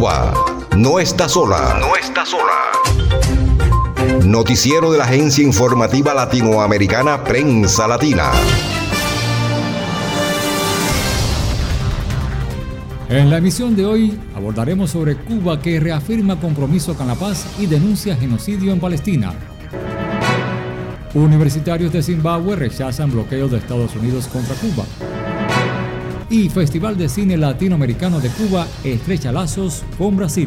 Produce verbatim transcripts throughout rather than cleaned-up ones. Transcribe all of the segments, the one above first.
Cuba no está sola. No está sola. Noticiero de la agencia informativa latinoamericana Prensa Latina. En la emisión de hoy abordaremos sobre Cuba, que reafirma compromiso con la paz y denuncia genocidio en Palestina. Universitarios de Zimbabue rechazan bloqueos de Estados Unidos contra Cuba. Y Festival de Cine Latinoamericano de Cuba estrecha lazos con Brasil.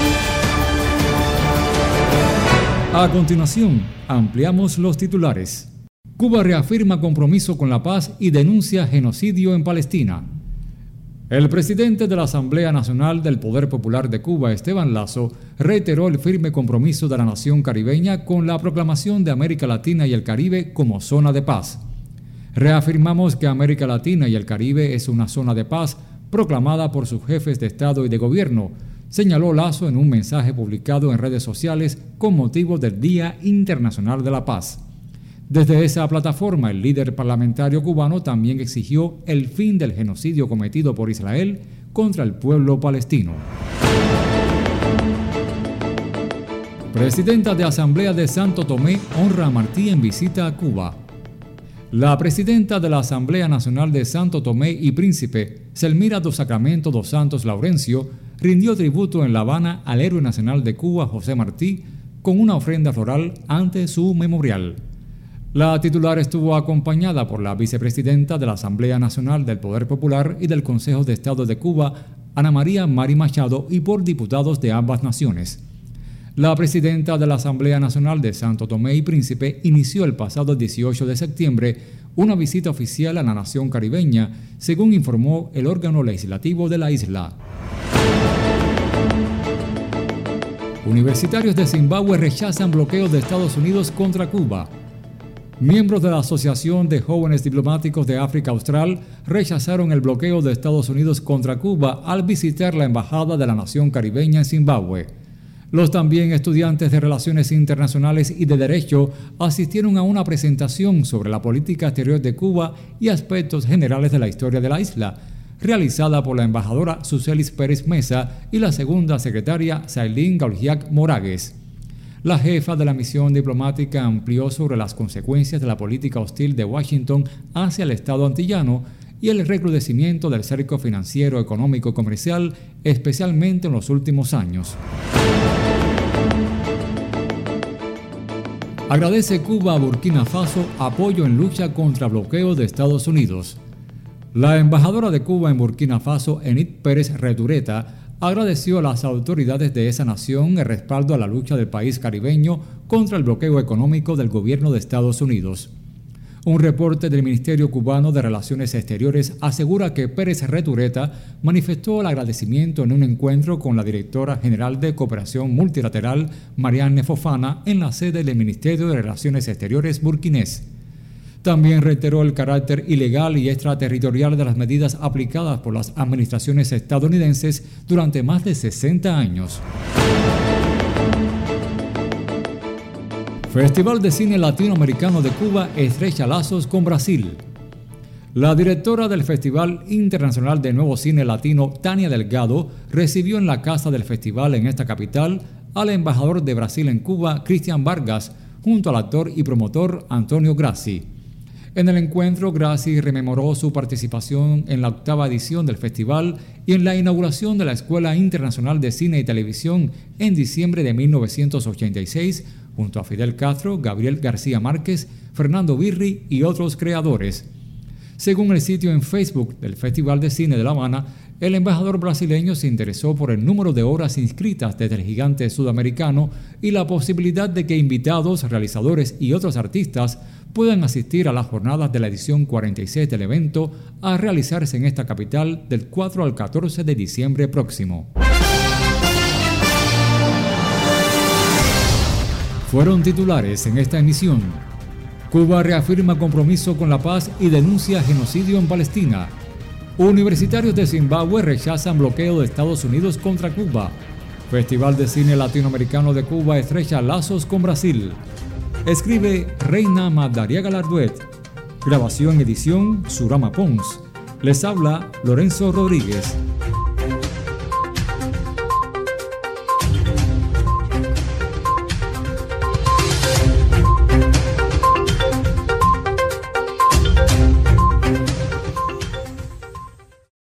A continuación, ampliamos los titulares. Cuba reafirma compromiso con la paz y denuncia genocidio en Palestina. El presidente de la Asamblea Nacional del Poder Popular de Cuba, Esteban Lazo, reiteró el firme compromiso de la nación caribeña con la proclamación de América Latina y el Caribe como zona de paz. Reafirmamos que América Latina y el Caribe es una zona de paz proclamada por sus jefes de Estado y de Gobierno, señaló Lazo en un mensaje publicado en redes sociales con motivo del Día Internacional de la Paz. Desde esa plataforma, el líder parlamentario cubano también exigió el fin del genocidio cometido por Israel contra el pueblo palestino. Presidenta de Asamblea de Santo Tomé honra a Martí en visita a Cuba. La presidenta de la Asamblea Nacional de Santo Tomé y Príncipe, Selmira do Sacramento dos Santos Laurencio, rindió tributo en La Habana al héroe nacional de Cuba, José Martí, con una ofrenda floral ante su memorial. La titular estuvo acompañada por la vicepresidenta de la Asamblea Nacional del Poder Popular y del Consejo de Estado de Cuba, Ana María Mari Machado, y por diputados de ambas naciones. La presidenta de la Asamblea Nacional de Santo Tomé y Príncipe inició el pasado dieciocho de septiembre una visita oficial a la nación caribeña, según informó el órgano legislativo de la isla. Universitarios de Zimbabue rechazan bloqueos de Estados Unidos contra Cuba. Miembros de la Asociación de Jóvenes Diplomáticos de África Austral rechazaron el bloqueo de Estados Unidos contra Cuba al visitar la embajada de la nación caribeña en Zimbabue. Los también estudiantes de Relaciones Internacionales y de Derecho asistieron a una presentación sobre la política exterior de Cuba y aspectos generales de la historia de la isla, realizada por la embajadora Sucelis Pérez Mesa y la segunda secretaria Sailín Gaulgiac Moragues. La jefa de la misión diplomática amplió sobre las consecuencias de la política hostil de Washington hacia el Estado antillano y el recrudecimiento del cerco financiero, económico y comercial, especialmente en los últimos años. Agradece Cuba a Burkina Faso apoyo en lucha contra bloqueo de Estados Unidos. La embajadora de Cuba en Burkina Faso, Enid Pérez Redureta, agradeció a las autoridades de esa nación el respaldo a la lucha del país caribeño contra el bloqueo económico del gobierno de Estados Unidos. Un reporte del Ministerio Cubano de Relaciones Exteriores asegura que Pérez Redureta manifestó el agradecimiento en un encuentro con la directora general de Cooperación Multilateral, Marianne Fofana, en la sede del Ministerio de Relaciones Exteriores burkinés. También reiteró el carácter ilegal y extraterritorial de las medidas aplicadas por las administraciones estadounidenses durante más de sesenta años. Festival de Cine Latinoamericano de Cuba estrecha lazos con Brasil. La directora del Festival Internacional de Nuevo Cine Latino, Tania Delgado, recibió en la casa del festival en esta capital al embajador de Brasil en Cuba, Cristian Vargas, junto al actor y promotor Antonio Grassi. En el encuentro, Grassi rememoró su participación en la octava edición del festival y en la inauguración de la Escuela Internacional de Cine y Televisión en diciembre de mil novecientos ochenta y seis, junto a Fidel Castro, Gabriel García Márquez, Fernando Birri y otros creadores. Según el sitio en Facebook del Festival de Cine de La Habana, el embajador brasileño se interesó por el número de horas inscritas desde el gigante sudamericano y la posibilidad de que invitados, realizadores y otros artistas puedan asistir a las jornadas de la edición cuarenta y seis del evento a realizarse en esta capital del cuatro al catorce de diciembre próximo. Fueron titulares en esta emisión. Cuba reafirma compromiso con la paz y denuncia genocidio en Palestina. Universitarios de Zimbabue rechazan bloqueo de Estados Unidos contra Cuba. Festival de Cine Latinoamericano de Cuba estrecha lazos con Brasil. Escribe Reina Madariaga Larduet. Grabación, edición, Surama Pons. Les habla Lorenzo Rodríguez.